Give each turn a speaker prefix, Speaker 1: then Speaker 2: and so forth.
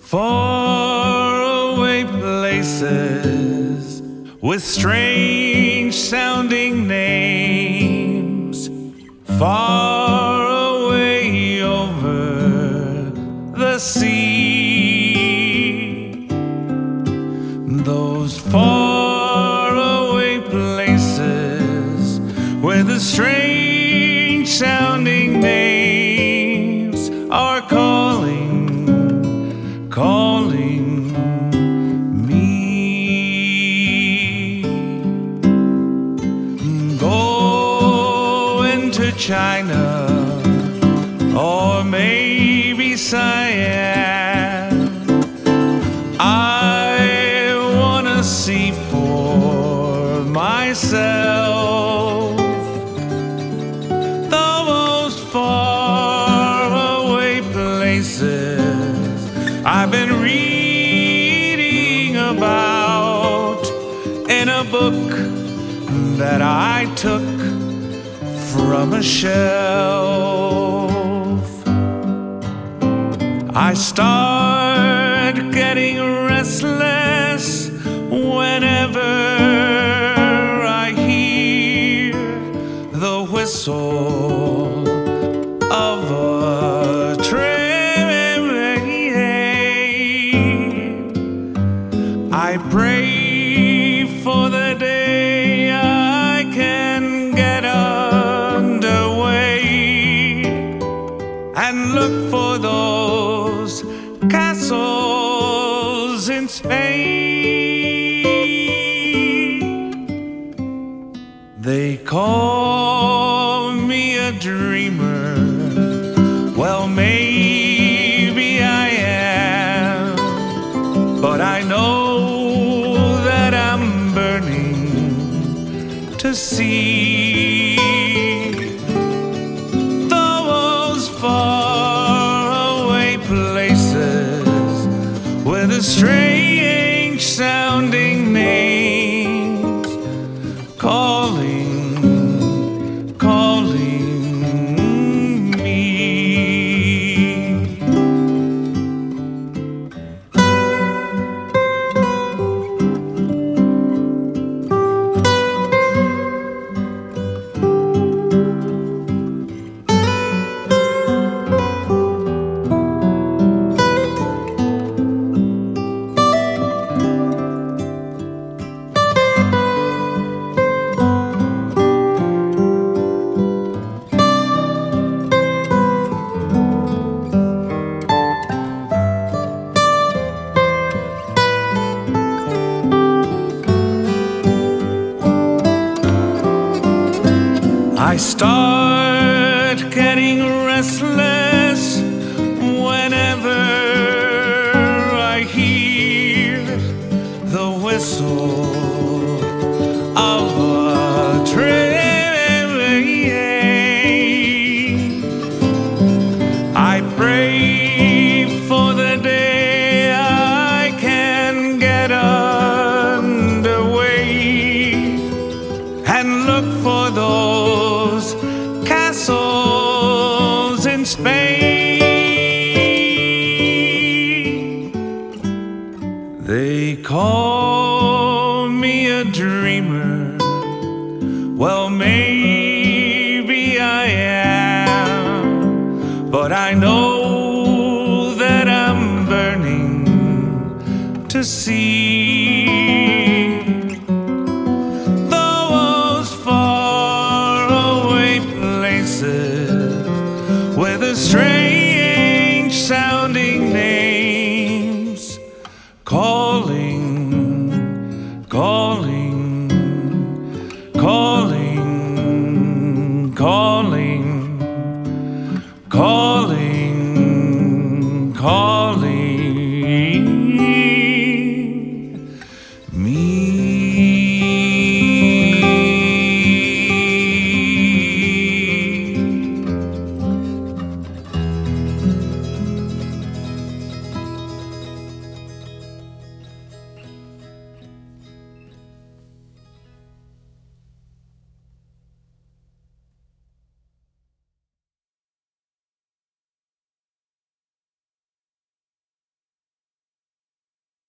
Speaker 1: Faraway places with strange sounding names, far away over the sea. Those faraway places where the strange sounding names are calling me. Going to China or maybe Siam, I wanna see for myself the most faraway places I've been reading about in a book that I took from a shelf. I start getting restless whenever I hear the whistle of a train. I pray for the day I can get underway and look for those castles in Spain. They call me a dreamer. Well, maybe I am, but I know that I'm burning to see those faraway places where the strange sounding names calling me. I start getting restless whenever I hear the whistle of a train. I pray for the day I can get underway and look for those castles in Spain. They call me a dreamer. Well, maybe I am, but I know that I'm burning to see